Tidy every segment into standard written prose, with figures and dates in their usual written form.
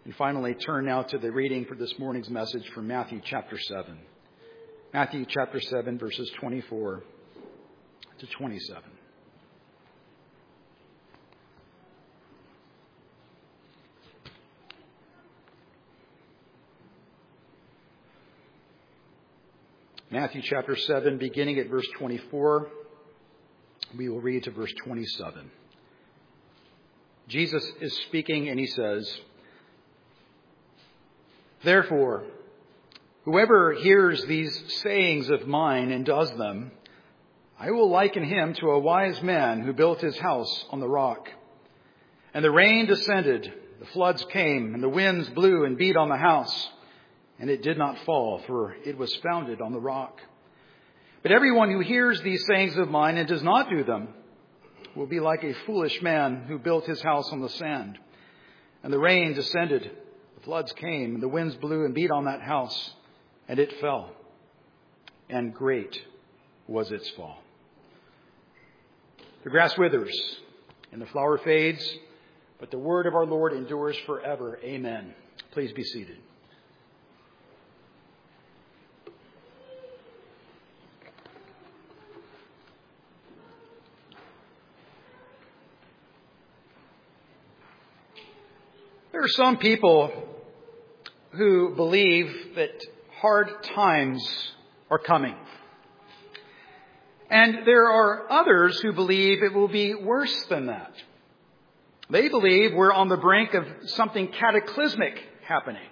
And finally, turn now to the reading for this morning's message from Matthew chapter 7. Matthew chapter 7, verses 24 to 27. Matthew chapter 7, beginning at verse 24, we will read to verse 27. Jesus is speaking and he says, "Therefore, whoever hears these sayings of mine and does them, I will liken him to a wise man who built his house on the rock. And the rain descended, the floods came, and the winds blew and beat on the house. And it did not fall, for it was founded on the rock. But everyone who hears these sayings of mine and does not do them will be like a foolish man who built his house on the sand. And the rain descended, the floods came, and the winds blew and beat on that house, and it fell. And great was its fall." The grass withers and the flower fades, but the word of our Lord endures forever. Amen. Please be seated. There are some people who believe that hard times are coming. And there are others who believe it will be worse than that. They believe we're on the brink of something cataclysmic happening.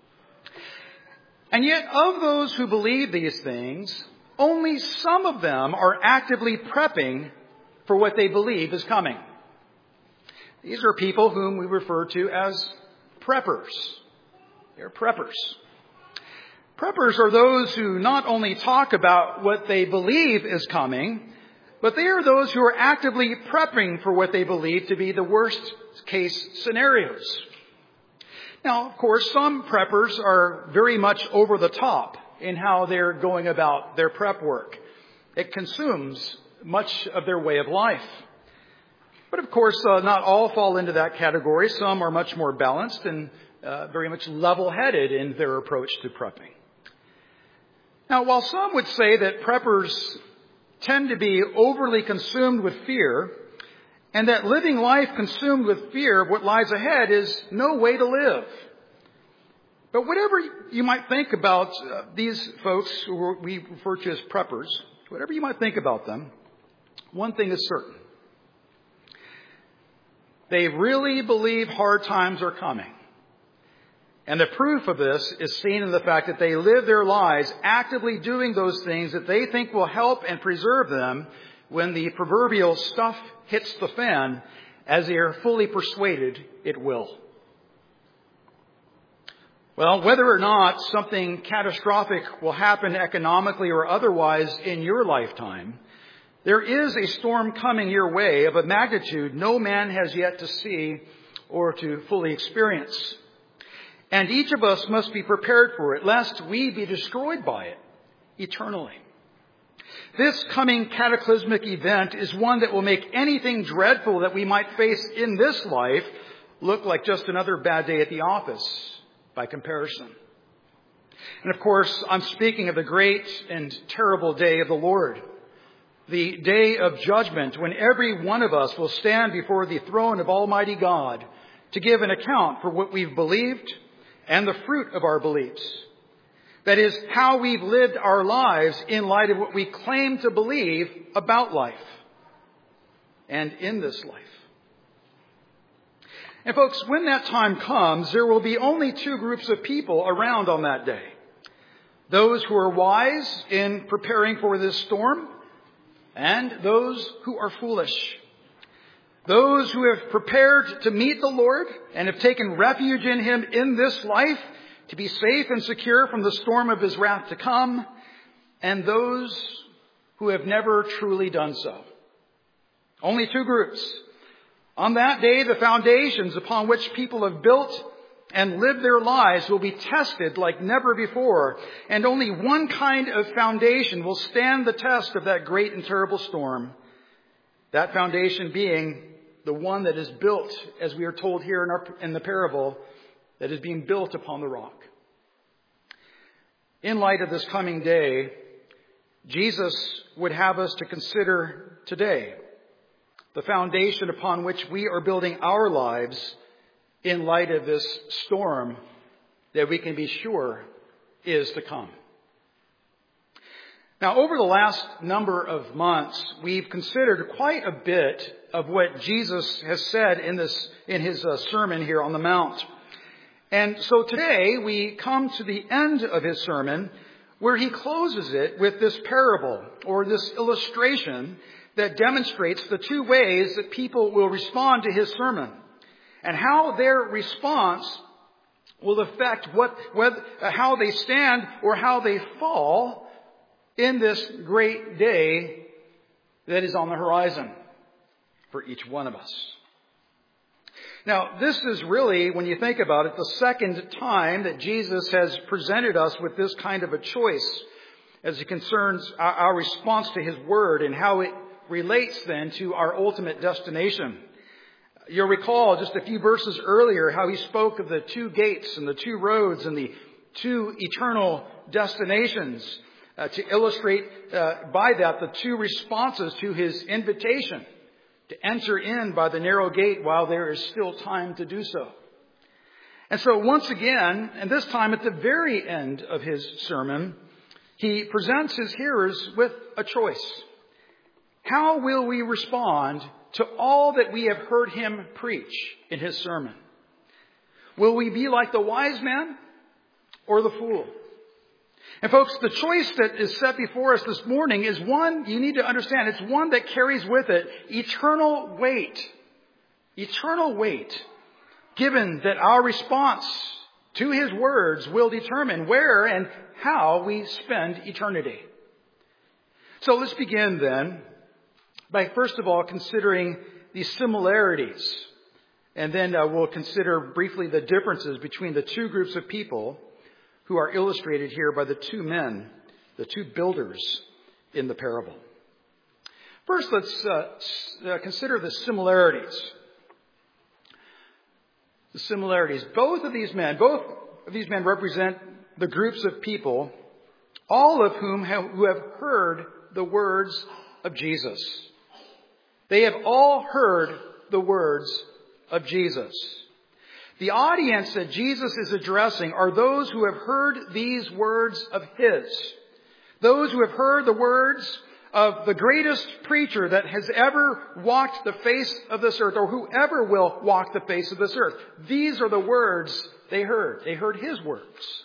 And yet, of those who believe these things, only some of them are actively prepping for what they believe is coming. These are people whom we refer to as preppers. They're preppers. Preppers are those who not only talk about what they believe is coming, but they are those who are actively prepping for what they believe to be the worst case scenarios. Now, of course, some preppers are very much over the top in how they're going about their prep work. It consumes much of their way of life. But of course, not all fall into that category. Some are much more balanced and very much level-headed in their approach to prepping. Now, while some would say that preppers tend to be overly consumed with fear, and that living life consumed with fear of what lies ahead is no way to live. But whatever you might think about these folks who we refer to as preppers, whatever you might think about them, one thing is certain. They really believe hard times are coming. And the proof of this is seen in the fact that they live their lives actively doing those things that they think will help and preserve them when the proverbial stuff hits the fan, as they are fully persuaded it will. Well, whether or not something catastrophic will happen economically or otherwise in your lifetime, there is a storm coming your way of a magnitude no man has yet to see or to fully experience. And each of us must be prepared for it, lest we be destroyed by it eternally. This coming cataclysmic event is one that will make anything dreadful that we might face in this life look like just another bad day at the office by comparison. And of course, I'm speaking of the great and terrible day of the Lord. The day of judgment, when every one of us will stand before the throne of Almighty God to give an account for what we've believed and the fruit of our beliefs. That is, how we've lived our lives in light of what we claim to believe about life and in this life. And folks, when that time comes, there will be only two groups of people around on that day. Those who are wise in preparing for this storm, and those who are foolish. Those who have prepared to meet the Lord and have taken refuge in Him in this life to be safe and secure from the storm of His wrath to come, and those who have never truly done so. Only two groups. On that day, the foundations upon which people have built and lived their lives will be tested like never before. And only one kind of foundation will stand the test of that great and terrible storm. That foundation being the one that is built, as we are told here in the parable, that is being built upon the rock. In light of this coming day, Jesus would have us to consider today the foundation upon which we are building our lives in light of this storm that we can be sure is to come. Now, over the last number of months, we've considered quite a bit of what Jesus has said in his sermon here on the Mount. And so today we come to the end of his sermon where he closes it with this parable or this illustration that demonstrates the two ways that people will respond to his sermon and how their response will affect how they stand or how they fall in this great day that is on the horizon for each one of us. Now, this is really, when you think about it, the second time that Jesus has presented us with this kind of a choice as it concerns our response to his word and how it relates then to our ultimate destination. You'll recall just a few verses earlier how he spoke of the two gates and the two roads and the two eternal destinations to illustrate by that the two responses to his invitation to enter in by the narrow gate while there is still time to do so. And so once again, and this time at the very end of his sermon, he presents his hearers with a choice. How will we respond to all that we have heard him preach in his sermon? Will we be like the wise man or the fool? And folks, the choice that is set before us this morning is one you need to understand. It's one that carries with it eternal weight. Eternal weight. Given that our response to his words will determine where and how we spend eternity. So let's begin then by first of all considering the similarities. And then we'll consider briefly the differences between the two groups of people who are illustrated here by the two men, the two builders in the parable. First, let's consider the similarities. The similarities. Both of these men represent the groups of people, all of whom who have heard the words of Jesus. They have all heard the words of Jesus. The audience that Jesus is addressing are those who have heard these words of his. Those who have heard the words of the greatest preacher that has ever walked the face of this earth, or whoever will walk the face of this earth. These are the words they heard. They heard his words.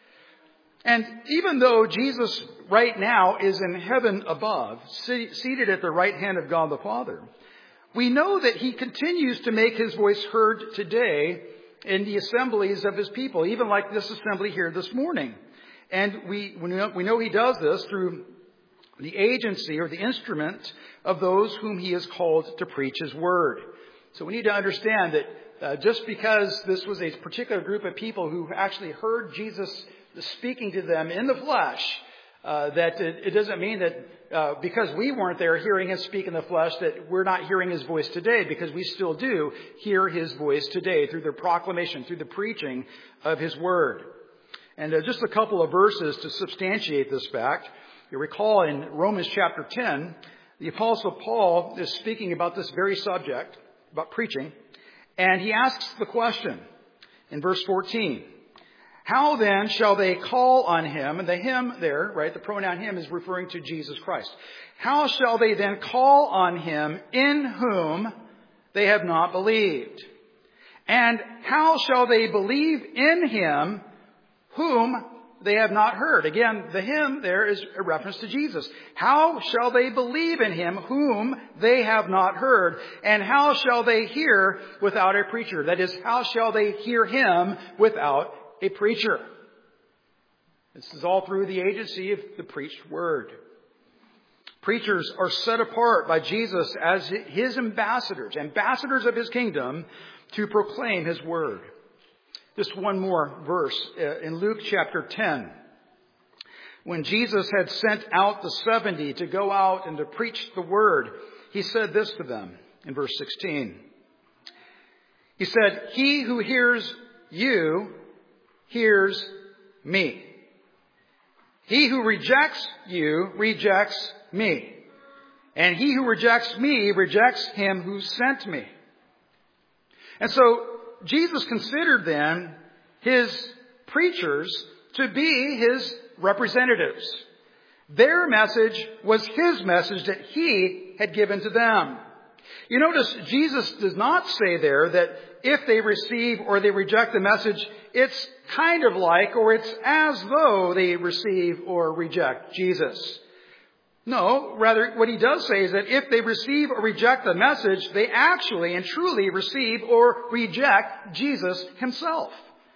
And even though Jesus right now is in heaven above, seated at the right hand of God the Father, we know that he continues to make his voice heard today in the assemblies of his people, even like this assembly here this morning. And we know he does this through the agency or the instrument of those whom he has called to preach his word. So we need to understand that just because this was a particular group of people who actually heard Jesus speaking to them in the flesh, that it doesn't mean that because we weren't there hearing him speak in the flesh that we're not hearing his voice today, because we still do hear his voice today through the proclamation, through the preaching of his word. And just a couple of verses to substantiate this fact. You recall in Romans chapter 10, the Apostle Paul is speaking about this very subject, about preaching, and he asks the question in verse 14. How then shall they call on him? And the him there, right, the pronoun him is referring to Jesus Christ. How shall they then call on him in whom they have not believed? And how shall they believe in him whom they have not heard? Again, the him there is a reference to Jesus. How shall they believe in him whom they have not heard? And how shall they hear without a preacher? That is, how shall they hear him without a preacher? This is all through the agency of the preached word. Preachers are set apart by Jesus as his ambassadors of his kingdom, to proclaim his word. Just one more verse in Luke chapter 10. When Jesus had sent out the 70 to go out and to preach the word, he said this to them in verse 16. He said, He who hears you hears me. He who rejects you rejects me. And he who rejects me rejects him who sent me. And so Jesus considered then his preachers to be his representatives. Their message was his message that he had given to them. You notice Jesus does not say there that if they receive or they reject the message, it's kind of like or it's as though they receive or reject Jesus. No, rather what he does say is that if they receive or reject the message, they actually and truly receive or reject Jesus himself.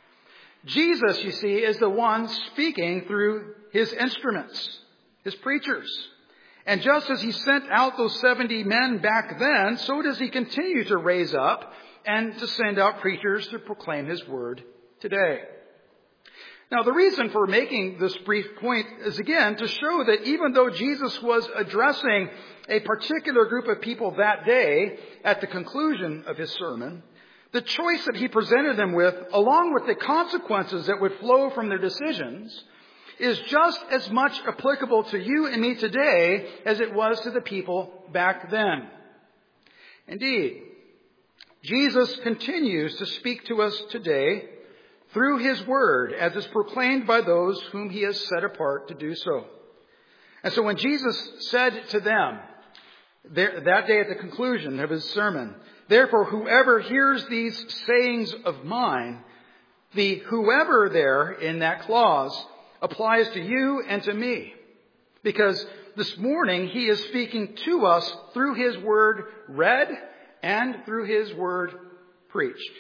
Jesus, you see, is the one speaking through his instruments, his preachers. And just as he sent out those 70 men back then, so does he continue to raise up and to send out preachers to proclaim his word today. Now, the reason for making this brief point is, again, to show that even though Jesus was addressing a particular group of people that day at the conclusion of his sermon, the choice that he presented them with, along with the consequences that would flow from their decisions, is just as much applicable to you and me today as it was to the people back then. Indeed, Jesus continues to speak to us today through his word as is proclaimed by those whom he has set apart to do so. And so when Jesus said to them that day at the conclusion of his sermon, "Therefore, whoever hears these sayings of mine," the whoever there in that clause applies to you and to me. Because this morning he is speaking to us through his word read and through his word preached.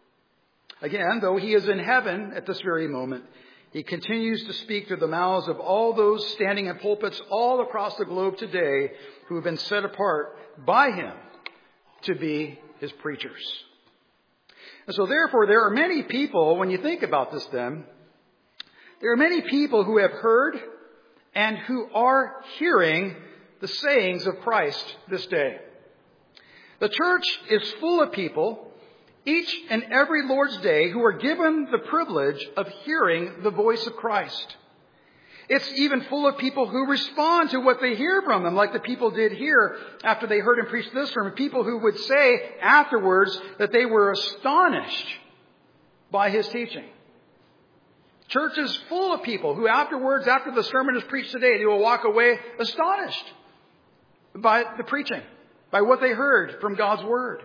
Again, though he is in heaven at this very moment, he continues to speak through the mouths of all those standing in pulpits all across the globe today who have been set apart by him to be his preachers. And so therefore, there are many people, when you think about this then, there are many people who have heard and who are hearing the sayings of Christ this day. The church is full of people each and every Lord's Day who are given the privilege of hearing the voice of Christ. It's even full of people who respond to what they hear from him, like the people did here after they heard him preach this sermon. People who would say afterwards that they were astonished by his teaching. Church is full of people who afterwards, after the sermon is preached today, they will walk away astonished by the preaching, by what they heard from God's word.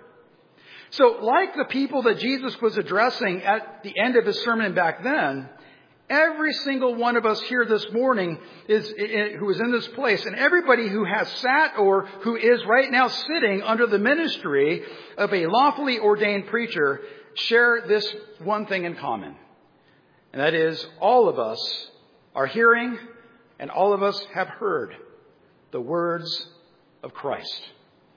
So like the people that Jesus was addressing at the end of his sermon back then, every single one of us here this morning who is in this place, and everybody who has sat or who is right now sitting under the ministry of a lawfully ordained preacher, share this one thing in common. And that is, all of us are hearing and all of us have heard the words of Christ.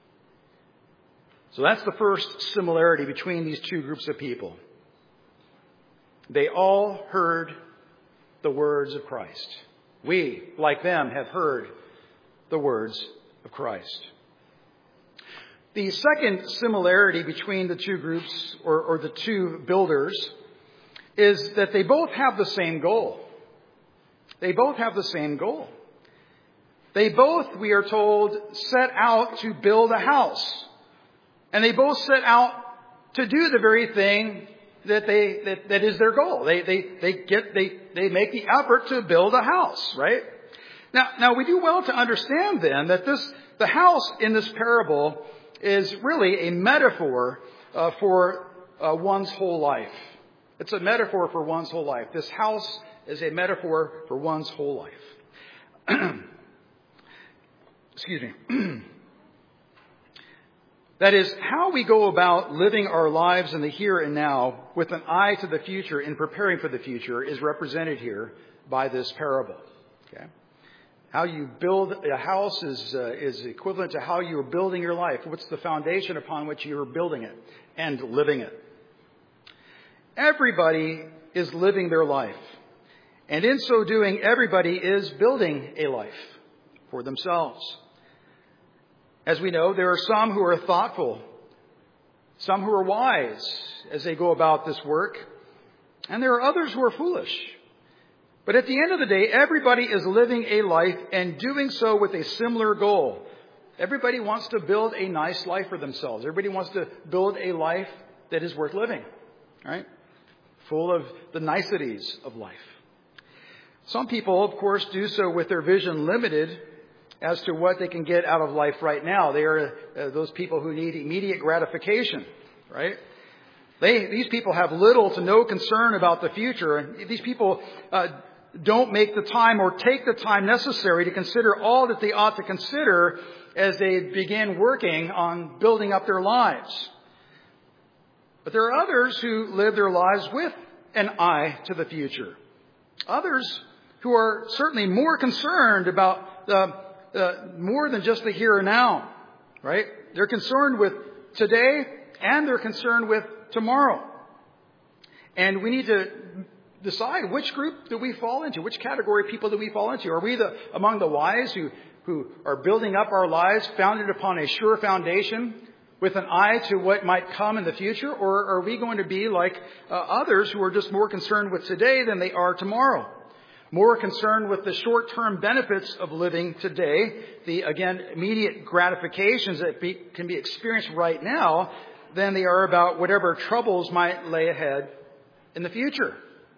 So that's the first similarity between these two groups of people. They all heard the words of Christ. We, like them, have heard the words of Christ. The second similarity between the two groups, or the two builders, is that they both have the same goal. They both have the same goal. They both, we are told, set out to build a house. And they both set out to do the very thing that is their goal. They make the effort to build a house, right? Now we do well to understand then that the house in this parable is really a metaphor for one's whole life. It's a metaphor for one's whole life. This house is a metaphor for one's whole life. Excuse me. That is, how we go about living our lives in the here and now with an eye to the future and preparing for the future is represented here by this parable. Okay? How you build a house is equivalent to how you are building your life. What's the foundation upon which you are building it and living it? Everybody is living their life. And in so doing, everybody is building a life for themselves. As we know, there are some who are thoughtful, some who are wise as they go about this work, And there are others who are foolish. But at the end of the day, everybody is living a life and doing so with a similar goal. Everybody wants to build a nice life for themselves. Everybody wants to build a life that is worth living, right? Full of the niceties of life. Some people, of course, do so with their vision limited as to what they can get out of life right now. They are those people who need immediate gratification, right? These people have little to no concern about the future. And these people don't make the time or take the time necessary to consider all that they ought to consider as they begin working on building up their lives. But there are others who live their lives with an eye to the future. Others who are certainly more concerned about more than just the here and now, right? They're concerned with today and they're concerned with tomorrow. And we need to decide which group do we fall into, which category of people do we fall into. Are we among the wise who are building up our lives founded upon a sure foundation with an eye to what might come in the future? Or are we going to be like others who are just more concerned with today than they are tomorrow? More concerned with the short-term benefits of living today, the, again, immediate gratifications that can be experienced right now, than they are about whatever troubles might lay ahead in the future.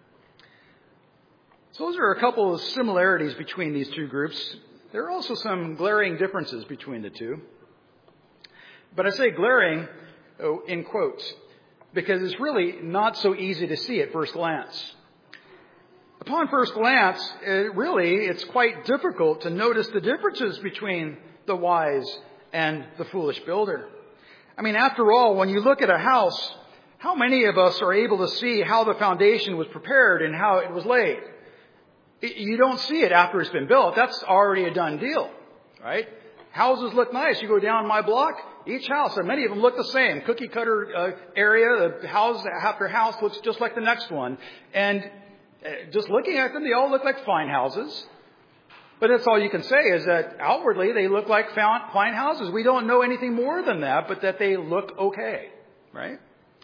So those are a couple of similarities between these two groups. There are also some glaring differences between the two. But I say glaring in quotes because it's really not so easy to see at first glance. Upon first glance, it's quite difficult to notice the differences between the wise and the foolish builder. I mean, after all, when you look at a house, how many of us are able to see how the foundation was prepared and how it was laid? You don't see it after it's been built. That's already a done deal, right? Houses look nice. You go down my block, each house, and many of them look the same. Cookie cutter area, the house after house looks just like the next one. And just looking at them, they all look like fine houses. But that's all you can say is that outwardly they look like fine houses. We don't know anything more than that, but that they look okay, right?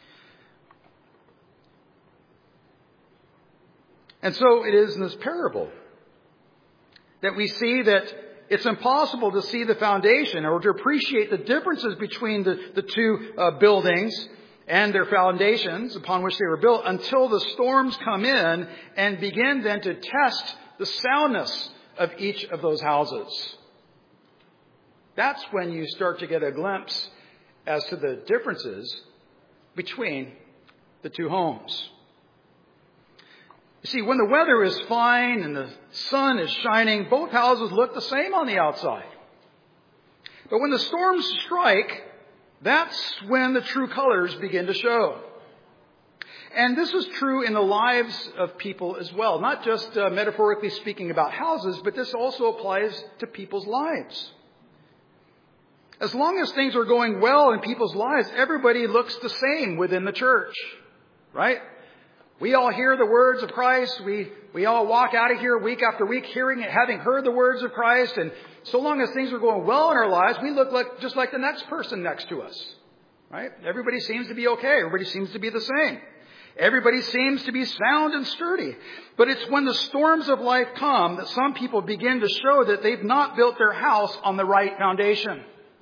And so it is in this parable that we see that it's impossible to see the foundation or to appreciate the differences between the two buildings and their foundations upon which they were built until the storms come in and begin then to test the soundness of each of those houses. That's when you start to get a glimpse as to the differences between the two homes. You see, when the weather is fine and the sun is shining, both houses look the same on the outside. But when the storms strike, that's when the true colors begin to show. And this is true in the lives of people as well. Not just metaphorically speaking about houses, but this also applies to people's lives. As long as things are going well in people's lives, everybody looks the same within the church, right? We all hear the words of Christ. We all walk out of here week after week having heard the words of Christ. And so long as things are going well in our lives, we look just like the next person next to us, right? Everybody seems to be okay. Everybody seems to be the same. Everybody seems to be sound and sturdy. But it's when the storms of life come that some people begin to show that they've not built their house on the right foundation.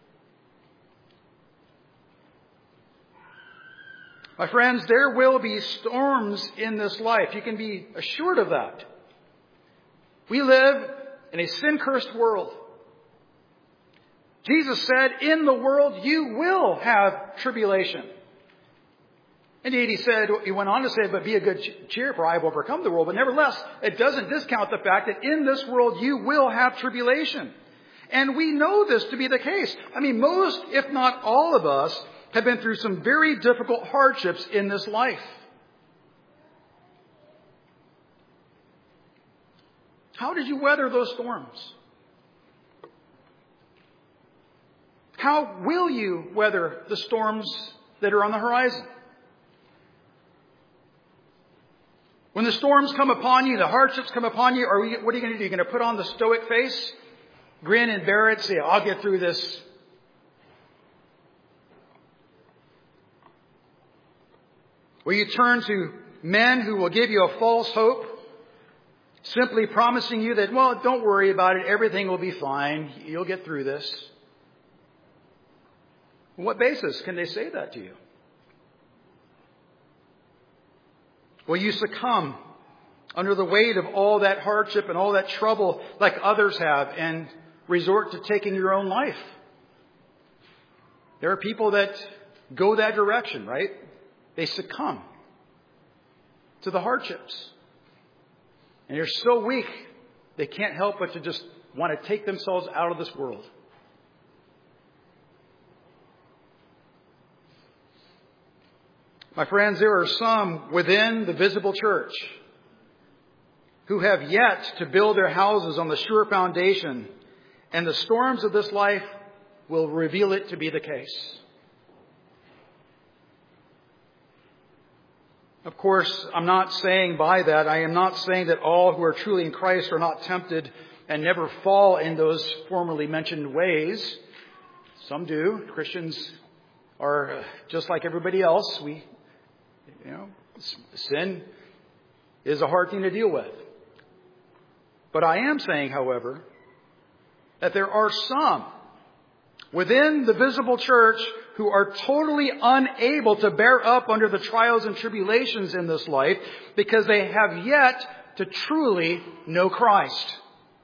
My friends, there will be storms in this life. You can be assured of that. We live in a sin-cursed world. Jesus said, in the world you will have tribulation. Indeed, he went on to say, but be of good cheer, for I have overcome the world. But nevertheless, it doesn't discount the fact that in this world you will have tribulation. And we know this to be the case. I mean, most, if not all of us, have been through some very difficult hardships in this life. How did you weather those storms? How will you weather the storms that are on the horizon? When the storms come upon you, the hardships come upon you, what are you going to do? You're going to put on the stoic face, grin and bear it, say, I'll get through this. Will you turn to men who will give you a false hope, simply promising you that, well, don't worry about it. Everything will be fine. You'll get through this. On what basis can they say that to you? Will you succumb under the weight of all that hardship and all that trouble like others have and resort to taking your own life? There are people that go that direction, right? They succumb to the hardships. And they're so weak, they can't help but to just want to take themselves out of this world. My friends, there are some within the visible church who have yet to build their houses on the sure foundation, and the storms of this life will reveal it to be the case. Of course, I'm not saying by that, I am not saying that all who are truly in Christ are not tempted and never fall in those formerly mentioned ways. Some do. Christians are just like everybody else. Sin is a hard thing to deal with. But I am saying, however, that there are some within the visible church who are totally unable to bear up under the trials and tribulations in this life because they have yet to truly know Christ.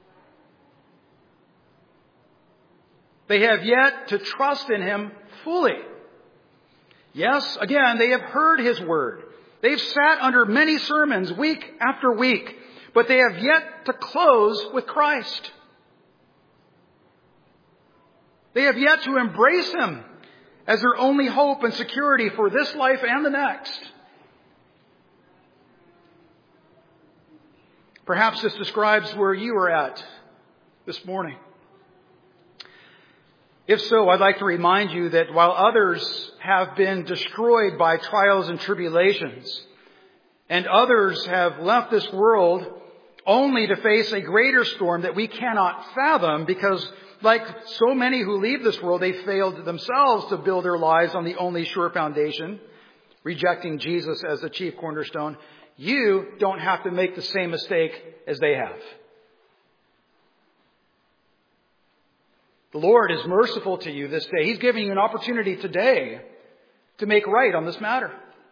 They have yet to trust in Him fully. Yes, again, they have heard His word. They've sat under many sermons week after week, but they have yet to close with Christ. They have yet to embrace Him as their only hope and security for this life and the next. Perhaps this describes where you are at this morning. If so, I'd like to remind you that while others have been destroyed by trials and tribulations, and others have left this world only to face a greater storm that we cannot fathom because, like so many who leave this world, they failed themselves to build their lives on the only sure foundation, rejecting Jesus as the chief cornerstone. You don't have to make the same mistake as they have. The Lord is merciful to you this day. He's giving you an opportunity today to make right on this matter.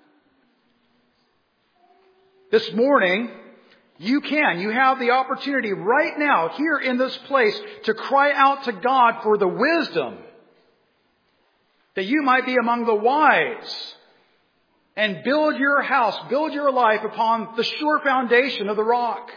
This morning, you have the opportunity right now, here in this place, to cry out to God for the wisdom that you might be among the wise and build your house, build your life upon the sure foundation of the rock.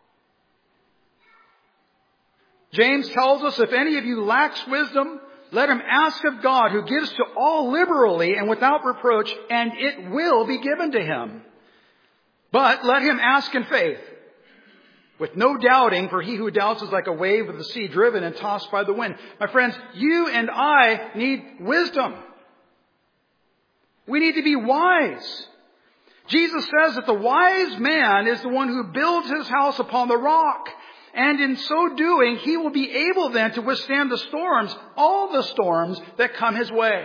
James tells us, if any of you lacks wisdom, let him ask of God, who gives to all liberally and without reproach, and it will be given to him. But let him ask in faith, with no doubting, for he who doubts is like a wave of the sea driven and tossed by the wind. My friends, you and I need wisdom. We need to be wise. Jesus says that the wise man is the one who builds his house upon the rock. And in so doing, he will be able then to withstand the storms, all the storms that come his way.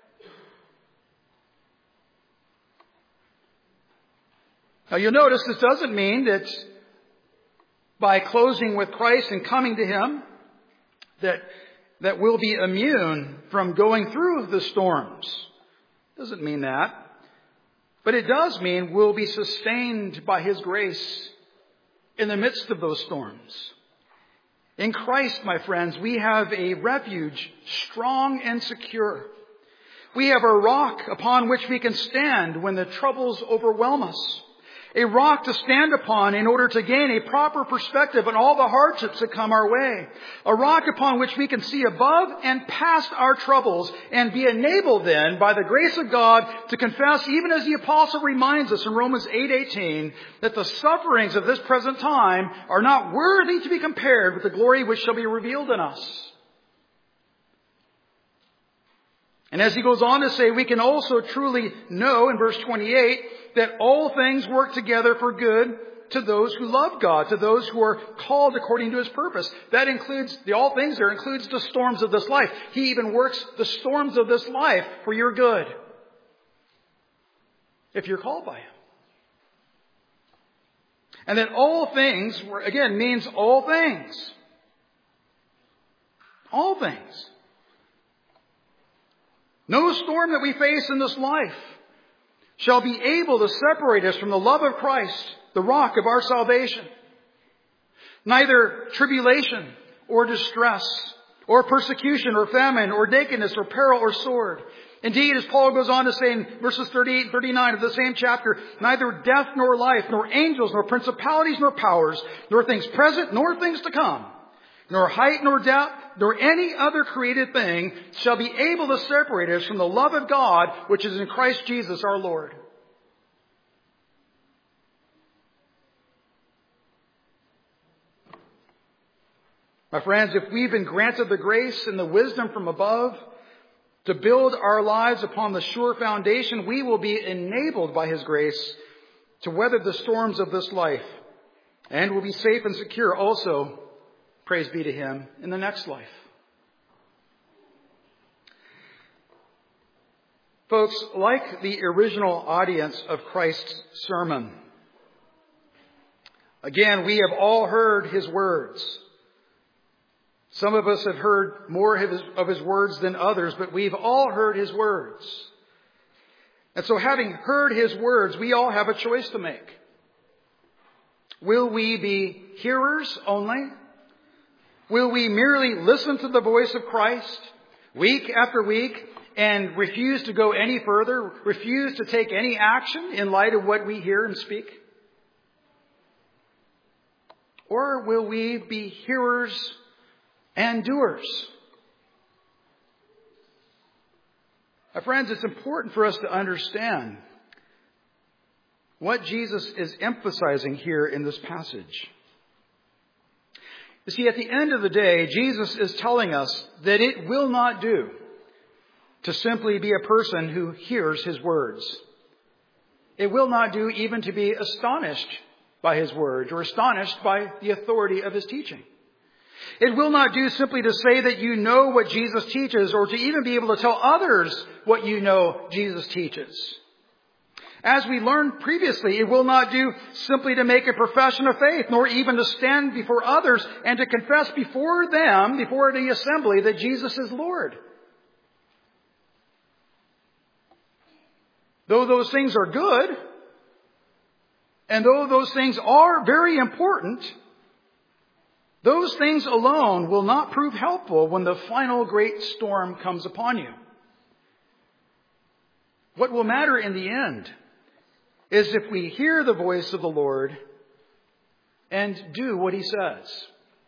Now you'll notice this doesn't mean that by closing with Christ and coming to Him, that we'll be immune from going through the storms. It doesn't mean that. But it does mean we'll be sustained by His grace in the midst of those storms. In Christ, my friends, we have a refuge, strong and secure. We have a rock upon which we can stand when the troubles overwhelm us. A rock to stand upon in order to gain a proper perspective on all the hardships that come our way. A rock upon which we can see above and past our troubles and be enabled then by the grace of God to confess, even as the apostle reminds us in Romans 8:18, that the sufferings of this present time are not worthy to be compared with the glory which shall be revealed in us. And as he goes on to say, we can also truly know in verse 28 that all things work together for good to those who love God, to those who are called according to His purpose. That includes, the all things there includes the storms of this life. He even works the storms of this life for your good, if you're called by Him. And that all things, again, means all things. All things. No storm that we face in this life shall be able to separate us from the love of Christ, the rock of our salvation. Neither tribulation or distress or persecution or famine or nakedness or peril or sword. Indeed, as Paul goes on to say in verses 38 and 39 of the same chapter, neither death nor life, nor angels, nor principalities, nor powers, nor things present, nor things to come, nor height, nor depth, nor any other created thing shall be able to separate us from the love of God, which is in Christ Jesus our Lord. My friends, if we've been granted the grace and the wisdom from above to build our lives upon the sure foundation, we will be enabled by His grace to weather the storms of this life and will be safe and secure also, praise be to Him, in the next life. Folks, like the original audience of Christ's sermon, again, we have all heard His words. Some of us have heard more of His words than others, but we've all heard His words. And so having heard His words, we all have a choice to make. Will we be hearers only? Will we merely listen to the voice of Christ week after week and refuse to go any further, refuse to take any action in light of what we hear and speak? Or will we be hearers and doers? My friends, it's important for us to understand what Jesus is emphasizing here in this passage. You see, at the end of the day, Jesus is telling us that it will not do to simply be a person who hears His words. It will not do even to be astonished by His words or astonished by the authority of His teaching. It will not do simply to say that you know what Jesus teaches or to even be able to tell others what you know Jesus teaches. As we learned previously, it will not do simply to make a profession of faith, nor even to stand before others and to confess before them, before the assembly, that Jesus is Lord. Though those things are good, and though those things are very important, those things alone will not prove helpful when the final great storm comes upon you. What will matter in the end is if we hear the voice of the Lord and do what He says.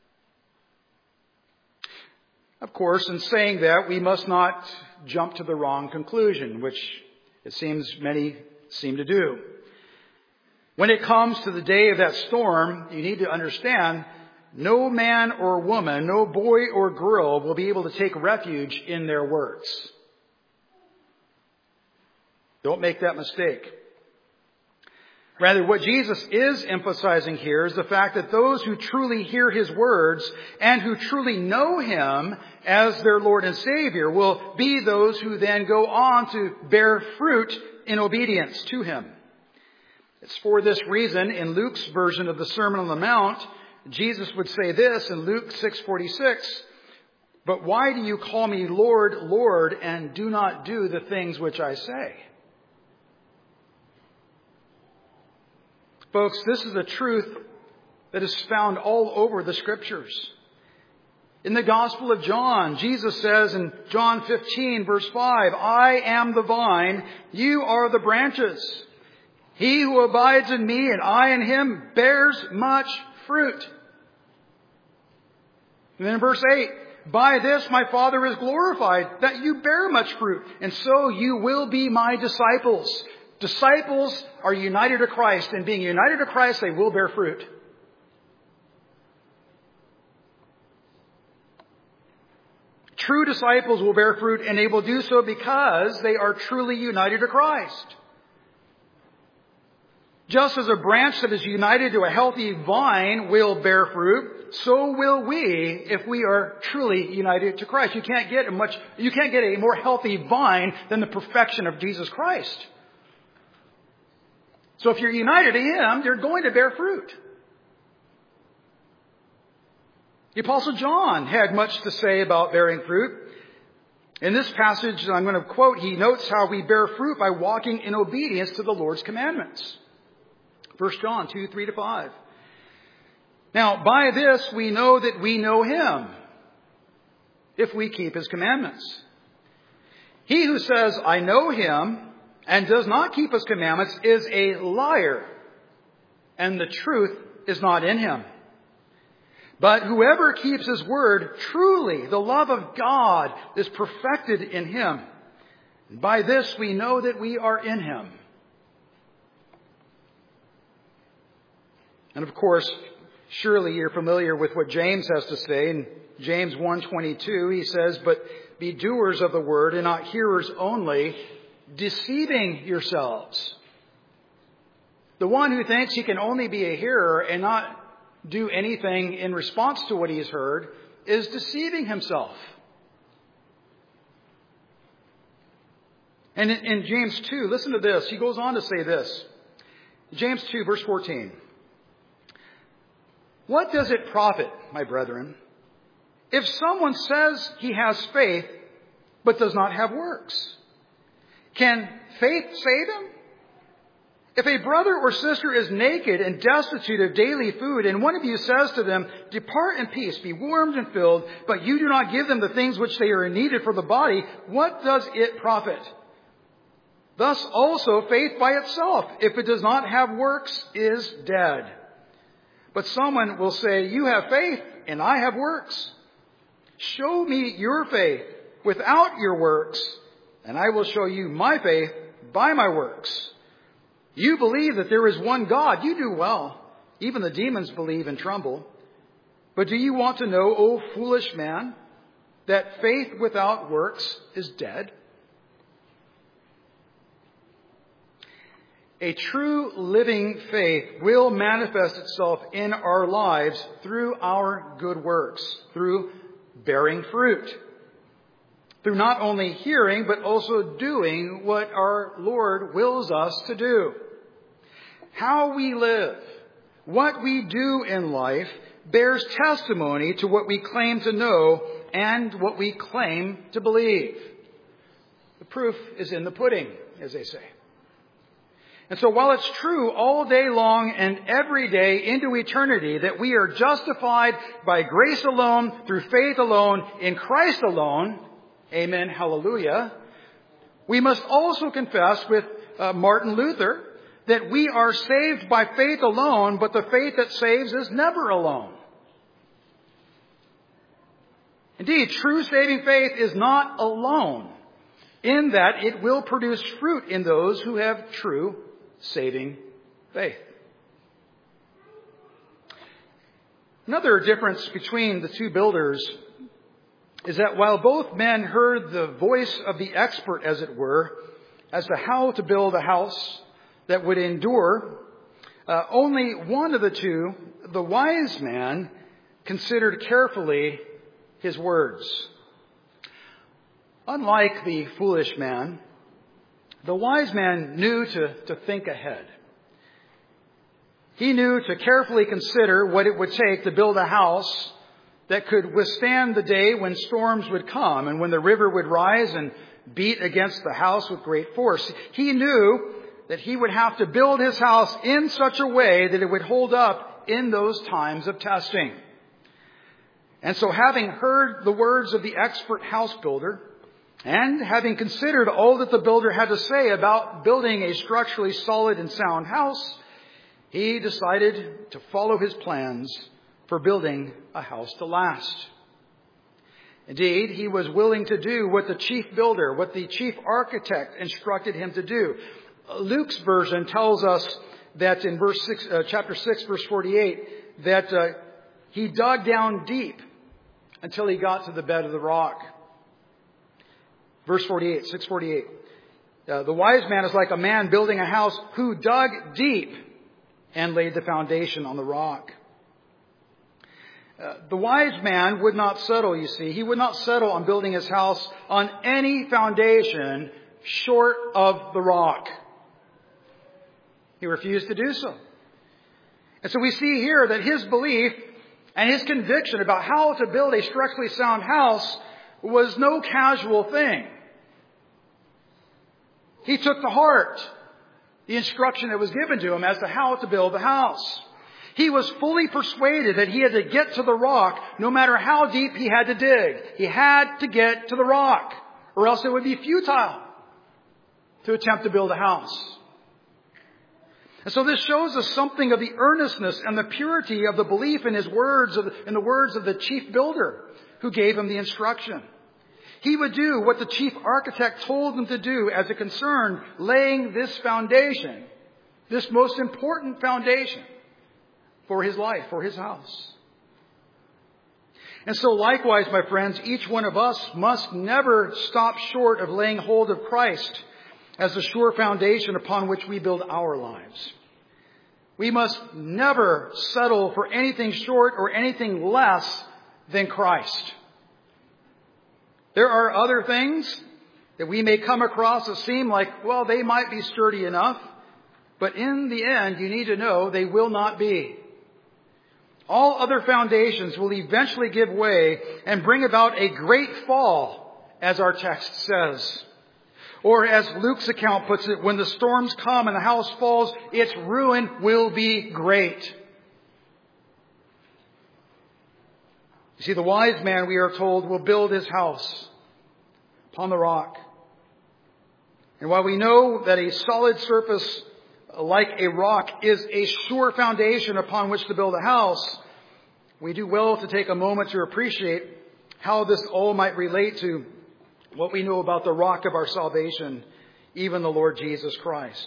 Of course, in saying that, we must not jump to the wrong conclusion, which it seems many seem to do. When it comes to the day of that storm, you need to understand no man or woman, no boy or girl will be able to take refuge in their works. Don't make that mistake. Rather, what Jesus is emphasizing here is the fact that those who truly hear His words and who truly know Him as their Lord and Savior will be those who then go on to bear fruit in obedience to Him. It's for this reason, in Luke's version of the Sermon on the Mount, Jesus would say this in Luke 6:46, "But why do you call me Lord, Lord, and do not do the things which I say?" Folks, this is a truth that is found all over the Scriptures. In the Gospel of John, Jesus says in John 15, verse 5, "I am the vine, you are the branches. He who abides in me and I in him bears much fruit." And then in verse 8, "By this my Father is glorified, that you bear much fruit, and so you will be my disciples." Disciples are united to Christ, and being united to Christ, they will bear fruit. True disciples will bear fruit, and they will do so because they are truly united to Christ. Just as a branch that is united to a healthy vine will bear fruit, so will we if we are truly united to Christ. You can't get a more healthy vine than the perfection of Jesus Christ. So if you're united to Him, you're going to bear fruit. The Apostle John had much to say about bearing fruit. In this passage I'm going to quote, he notes how we bear fruit by walking in obedience to the Lord's commandments. 1 John 2:3-5. Now, by this we know that we know Him, if we keep His commandments. He who says, I know Him, and does not keep His commandments is a liar, and the truth is not in him. But whoever keeps His word, truly the love of God is perfected in him. And by this we know that we are in Him. And of course, surely you're familiar with what James has to say. In James 1:22, he says, but be doers of the word and not hearers only, deceiving yourselves. The one who thinks he can only be a hearer and not do anything in response to what he has heard is deceiving himself. And in James 2, listen to this. He goes on to say this. James 2, verse 14. What does it profit, my brethren, if someone says he has faith but does not have works? Can faith save him? If a brother or sister is naked and destitute of daily food, and one of you says to them, depart in peace, be warmed and filled, but you do not give them the things which they are needed for the body, what does it profit? Thus also faith by itself, if it does not have works, is dead. But someone will say, you have faith and I have works. Show me your faith without your works, and I will show you my faith by my works. You believe that there is one God. You do well. Even the demons believe and tremble. But do you want to know, O foolish man, that faith without works is dead? A true living faith will manifest itself in our lives through our good works, through bearing fruit, through not only hearing, but also doing what our Lord wills us to do. How we live, what we do in life, bears testimony to what we claim to know and what we claim to believe. The proof is in the pudding, as they say. And so while it's true all day long and every day into eternity that we are justified by grace alone, through faith alone, in Christ alone, amen, hallelujah, we must also confess with Martin Luther that we are saved by faith alone, but the faith that saves is never alone. Indeed, true saving faith is not alone, in that it will produce fruit in those who have true saving faith. Another difference between the two builders is that while both men heard the voice of the expert, as it were, as to how to build a house that would endure, only one of the two, the wise man, considered carefully his words. Unlike the foolish man, the wise man knew to think ahead. He knew to carefully consider what it would take to build a house that could withstand the day when storms would come and when the river would rise and beat against the house with great force. He knew that he would have to build his house in such a way that it would hold up in those times of testing. And so having heard the words of the expert house builder, and having considered all that the builder had to say about building a structurally solid and sound house, he decided to follow his plans for building a house to last. Indeed, he was willing to do what the chief builder, what the chief architect instructed him to do. Luke's version tells us that in chapter 6, verse 48, that he dug down deep until he got to the bed of the rock. Verse 48, 6:48. The wise man is like a man building a house who dug deep and laid the foundation on the rock. The wise man would not settle, you see. He would not settle on building his house on any foundation short of the rock. He refused to do so. And so we see here that his belief and his conviction about how to build a structurally sound house was no casual thing. He took to heart the instruction that was given to him as to how to build the house. He was fully persuaded that he had to get to the rock no matter how deep he had to dig. He had to get to the rock, or else it would be futile to attempt to build a house. And so this shows us something of the earnestness and the purity of the belief in his words, in the words of the chief builder who gave him the instruction. He would do what the chief architect told him to do as it concerned laying this foundation, this most important foundation for his life, for his house. And so likewise, my friends, each one of us must never stop short of laying hold of Christ as the sure foundation upon which we build our lives. We must never settle for anything short or anything less than Christ. There are other things that we may come across that seem like, well, they might be sturdy enough, but in the end, you need to know they will not be. All other foundations will eventually give way and bring about a great fall, as our text says. Or as Luke's account puts it, when the storms come and the house falls, its ruin will be great. You see, the wise man, we are told, will build his house upon the rock. And while we know that a solid surface like a rock is a sure foundation upon which to build a house, we do well to take a moment to appreciate how this all might relate to what we know about the rock of our salvation, even the Lord Jesus Christ.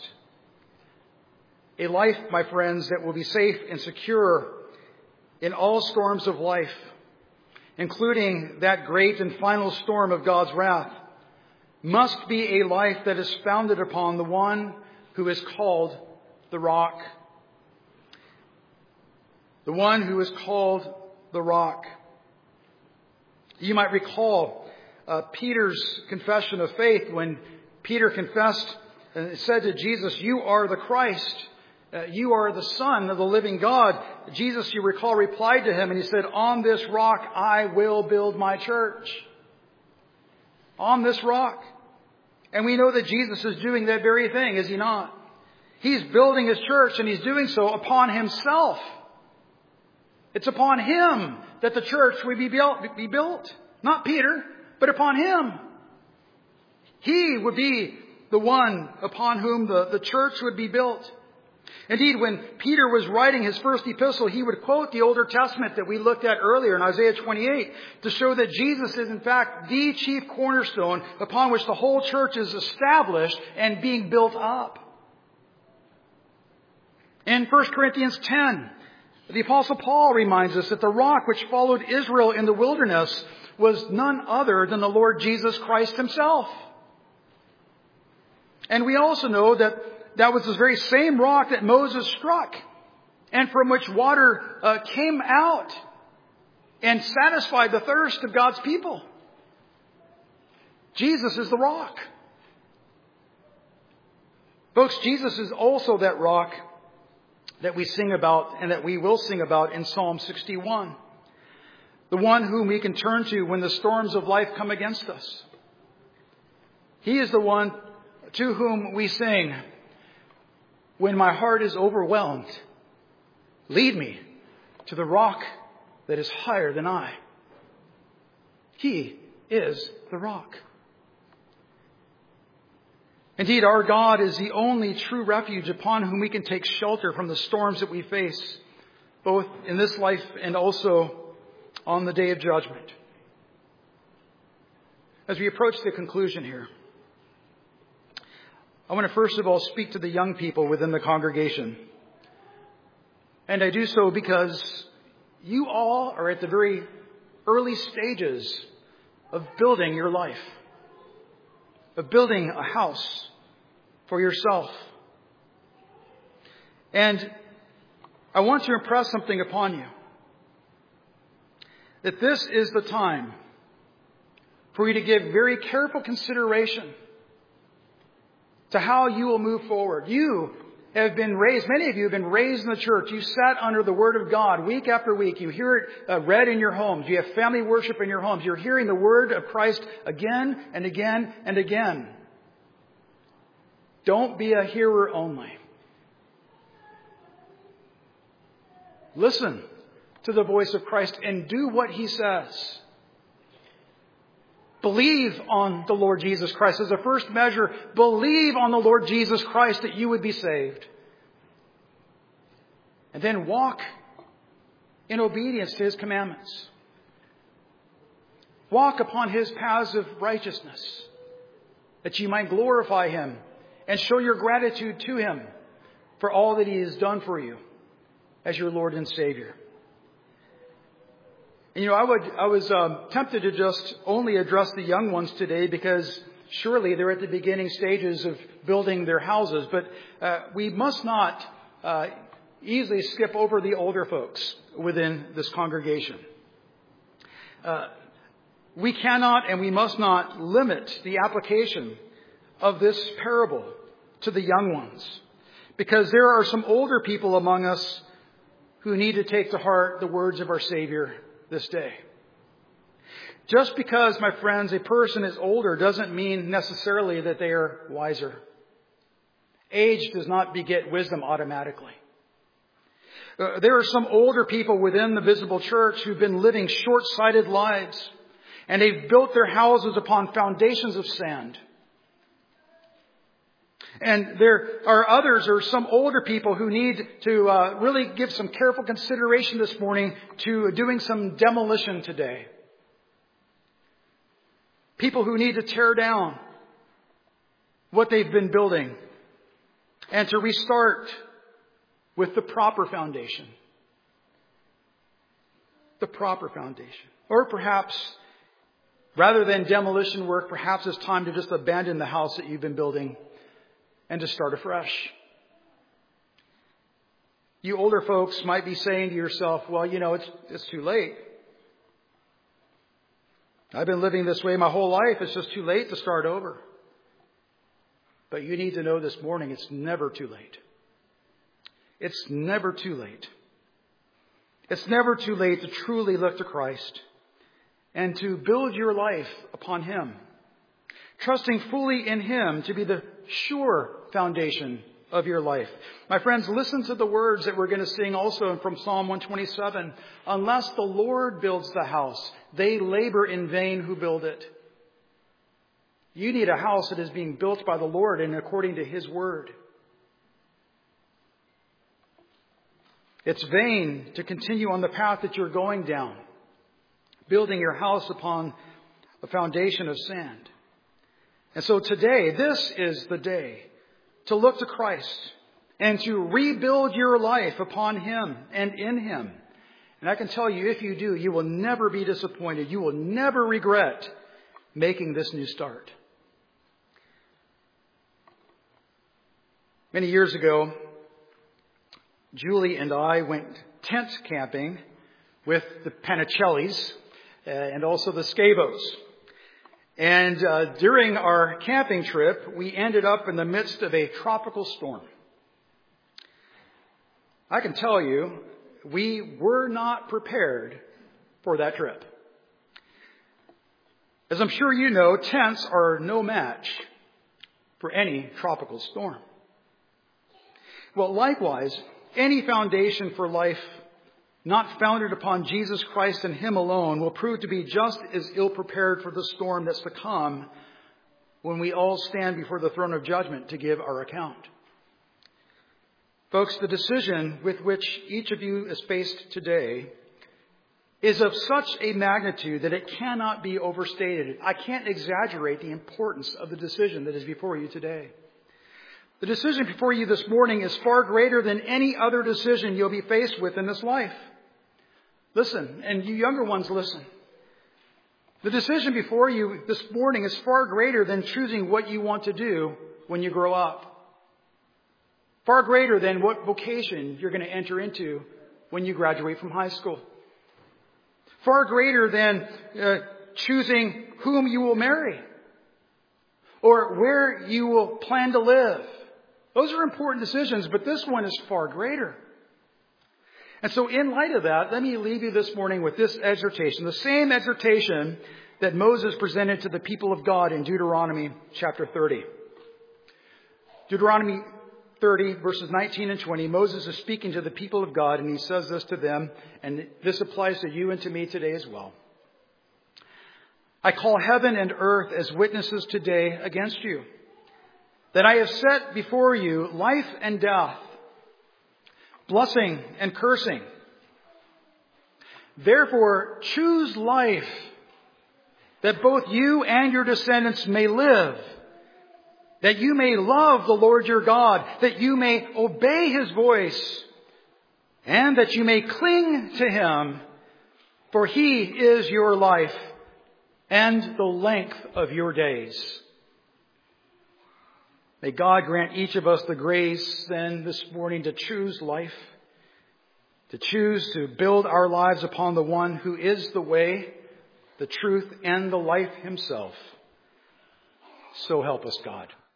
A life, my friends, that will be safe and secure in all storms of life, including that great and final storm of God's wrath, must be a life that is founded upon the one who is called the rock. The one who is called the rock. You might recall Peter's confession of faith when Peter confessed and said to Jesus, "You are the Christ. You are the Son of the living God." Jesus, you recall, replied to him and he said, "On this rock I will build my church." On this rock. And we know that Jesus is doing that very thing, is he not? He's building his church and he's doing so upon himself. It's upon him that the church will be built. Not Peter, but upon him. He would be the one upon whom the church would be built. Indeed, when Peter was writing his first epistle, he would quote the Old Testament that we looked at earlier in Isaiah 28 to show that Jesus is in fact the chief cornerstone upon which the whole church is established and being built up. In 1 Corinthians 10, the Apostle Paul reminds us that the rock which followed Israel in the wilderness was none other than the Lord Jesus Christ himself. And we also know that that was the very same rock that Moses struck and from which water came out and satisfied the thirst of God's people. Jesus is the rock. Folks, Jesus is also that rock that we sing about and that we will sing about in Psalm 61. The one whom we can turn to when the storms of life come against us. He is the one to whom we sing, "When my heart is overwhelmed, lead me to the rock that is higher than I." He is the rock. Indeed, our God is the only true refuge upon whom we can take shelter from the storms that we face, both in this life and also on the day of judgment. As we approach the conclusion here, I want to first of all speak to the young people within the congregation. And I do so because you all are at the very early stages of building your life, of building a house for yourself. And I want to impress something upon you. That this is the time for you to give very careful consideration to how you will move forward. You have been raised, many of you have been raised in the church. You sat under the Word of God week after week. You hear it read in your homes. You have family worship in your homes. You're hearing the Word of Christ again and again and again. Don't be a hearer only. Listen to the voice of Christ and do what He says. Believe on the Lord Jesus Christ. As a first measure, believe on the Lord Jesus Christ that you would be saved. And then walk in obedience to His commandments. Walk upon His paths of righteousness, that you might glorify Him and show your gratitude to Him for all that He has done for you as your Lord and Savior. And I was tempted to just only address the young ones today because surely they're at the beginning stages of building their houses. But we must not easily skip over the older folks within this congregation. We cannot and we must not limit the application of this parable to the young ones, because there are some older people among us who need to take to heart the words of our Savior this day. Just because, my friends, a person is older doesn't mean necessarily that they are wiser. Age does not beget wisdom automatically. There are some older people within the visible church who've been living short-sighted lives, and they've built their houses upon foundations of sand. And there are others, or some older people who need to really give some careful consideration this morning to doing some demolition today. People who need to tear down what they've been building and to restart with the proper foundation. The proper foundation. Or perhaps, rather than demolition work, perhaps it's time to just abandon the house that you've been building and to start afresh. You older folks might be saying to yourself, well, it's too late. I've been living this way my whole life. It's just too late to start over. But you need to know this morning, it's never too late. It's never too late. It's never too late to truly look to Christ and to build your life upon Him, trusting fully in Him to be the sure foundation of your life. My friends, listen to the words that we're going to sing also from Psalm 127. Unless the Lord builds the house, they labor in vain who build it. You need a house that is being built by the Lord and according to His word. It's vain to continue on the path that you're going down, building your house upon a foundation of sand. And so today, this is the day to look to Christ and to rebuild your life upon Him and in Him. And I can tell you, if you do, you will never be disappointed. You will never regret making this new start. Many years ago, Julie and I went tent camping with the Panicellis and also the Scavos. And during our camping trip, we ended up in the midst of a tropical storm. I can tell you, we were not prepared for that trip. As I'm sure you know, tents are no match for any tropical storm. Well, likewise, any foundation for life not founded upon Jesus Christ and Him alone will prove to be just as ill-prepared for the storm that's to come when we all stand before the throne of judgment to give our account. Folks, the decision with which each of you is faced today is of such a magnitude that it cannot be overstated. I can't exaggerate the importance of the decision that is before you today. The decision before you this morning is far greater than any other decision you'll be faced with in this life. Listen, and you younger ones, listen. The decision before you this morning is far greater than choosing what you want to do when you grow up. Far greater than what vocation you're going to enter into when you graduate from high school. Far greater than choosing whom you will marry or where you will plan to live Those are important decisions, but this one is far greater. And so in light of that, let me leave you this morning with this exhortation, the same exhortation that Moses presented to the people of God in Deuteronomy chapter 30. Deuteronomy 30, verses 19 and 20, Moses is speaking to the people of God, and he says this to them, and this applies to you and to me today as well. I call heaven and earth as witnesses today against you, that I have set before you life and death, blessing and cursing. Therefore, choose life, that both you and your descendants may live, that you may love the Lord your God, that you may obey His voice, and that you may cling to Him, for He is your life and the length of your days. May God grant each of us the grace then this morning to choose life, to choose to build our lives upon the one who is the way, the truth, and the life Himself. So help us, God.